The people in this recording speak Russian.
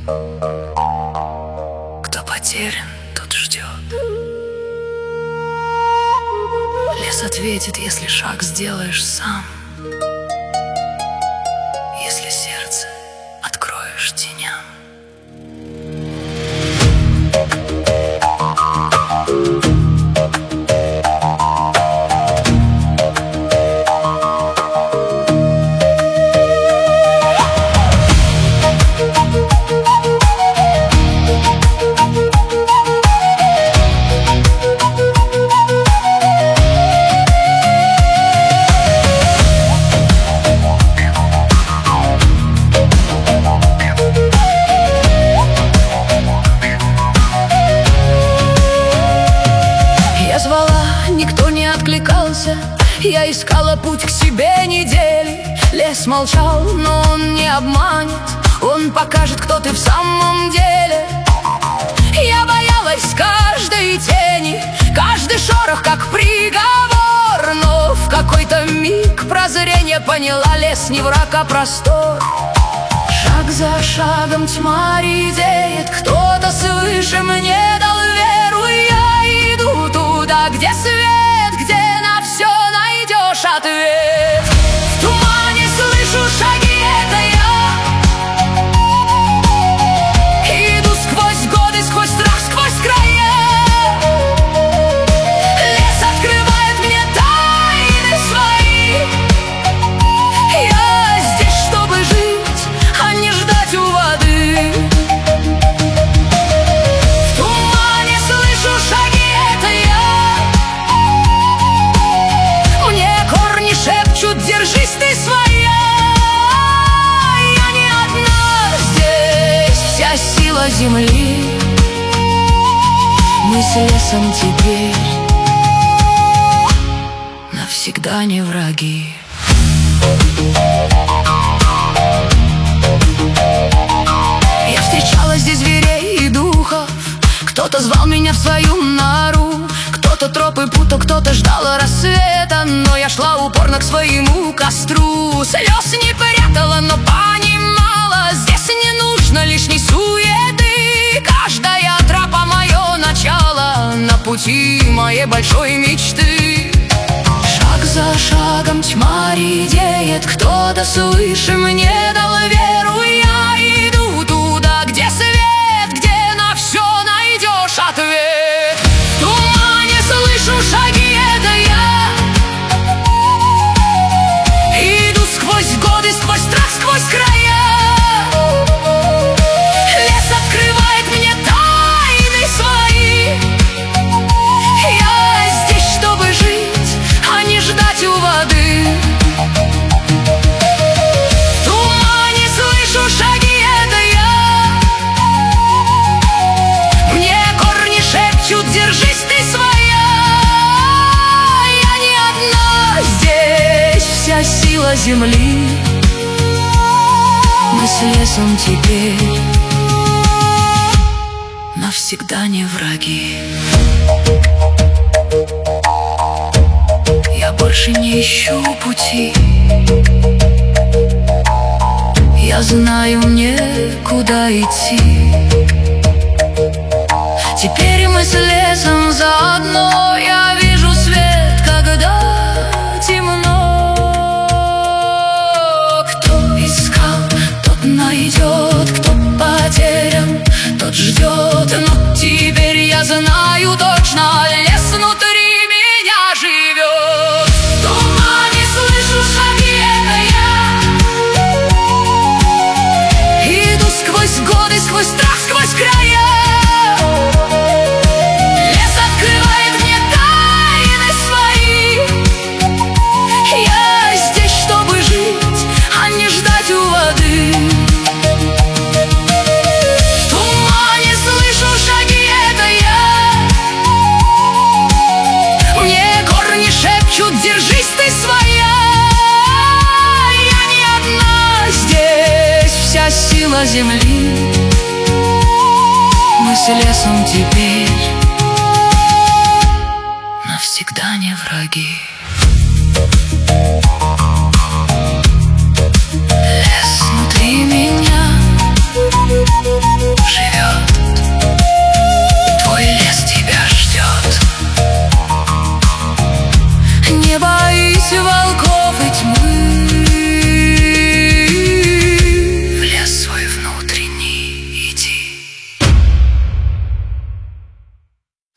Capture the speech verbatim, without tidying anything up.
Кто потерян, тот ждет. Лес ответит, если шаг сделаешь сам, если сердце откроешь теням. Никто не откликался, я искала путь к себе недели. Лес молчал, но он не обманет, он покажет, кто ты в самом деле. Я боялась каждой тени, каждый шорох как приговор, но в какой-то миг прозрения поняла: лес не враг, а простор. Шаг за шагом тьма редеет, кто-то свыше мне дал веру. Я иду туда, где свет, где на все найдешь ответ. В тумане слышу шаги, это я. Иду сквозь годы, сквозь страх, сквозь края. Лес открывает мне тайны свои. Я здесь, чтобы жить, а не ждать у воды. В тумане слышу шаги, это я. Мне корни шепчут: держись, ты своя. Я не одна здесь, вся сила земли. Мы с лесом теперь навсегда не враги. Я встречала здесь зверей и духов, кто-то звал меня в свою нору, кто-то тропы путал, кто-то ждал рассвета, но я шла упорно к своему костру. Слез не прятала, но понимала: здесь не нужно лишней суеты. Каждая тропа — мое начало на пути моей большой мечты. Шаг за шагом тьма редеет, кто-то свыше мне дал веру. Я иду туда, где свет, где на все найдешь ответ. В тумане слышу шаги, это я. Иду сквозь годы, сквозь страх, сквозь края. Лес открывает мне тайны свои. Я здесь, чтобы жить, а не ждать у воды. В тумане слышу шаги, это я. Мне корни шепчут: держись, ты своя. Я не одна здесь, вся сила земли. Мы с лесом теперь навсегда не враги. Я больше не ищу пути, я знаю, мне куда идти. Теперь мы с лесом заодно. Я вижу свет, когда темно. Кто искал, тот найдет, кто потерян, тот ждет. Но теперь я знаю точно: лес внутри меня живет. В тумане слышу шаги, это я. Иду сквозь годы, сквозь страх, сквозь края. Лес открывает мне тайны свои. Я здесь, чтобы жить, а не ждать у воды. В тумане слышу шаги, это я. Мне корни шепчут: держись, ты своя. Я не одна здесь, вся сила земли. Мы с лесом теперь навсегда не враги.